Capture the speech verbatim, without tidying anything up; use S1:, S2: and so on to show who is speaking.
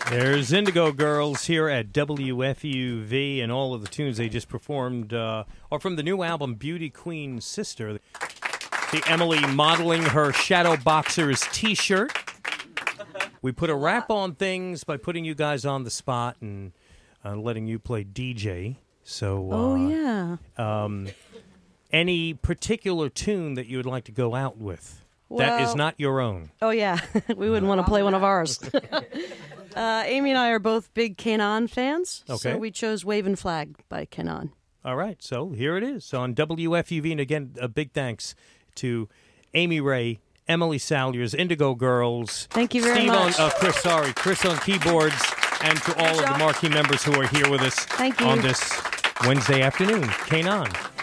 S1: There's Indigo Girls here at W F U V, and all of the tunes they just performed uh, are from the new album Beauty Queen Sister. See Emily modeling her Shadow Boxers t-shirt. We put a wrap on things by putting you guys on the spot and uh, letting you play D J. So, uh,
S2: oh, yeah.
S1: Um, any particular tune that you would like to go out with that is
S2: Well-
S1: not your own?
S2: Oh, yeah. We wouldn't want to play one of ours. uh, Amy and I are both big Kanon fans.
S1: Okay.
S2: So we chose Wavin' Flag by Kanon.
S1: All right, so here it is on W F U V. And again, a big thanks to Amy Ray, Emily Salyers, Indigo Girls.
S2: Thank you very
S1: Steve
S2: much.
S1: On, uh, Chris, sorry, Chris on keyboards, and to all of the marquee members who are here with us
S2: Thank you.
S1: on this Wednesday afternoon. Kanon.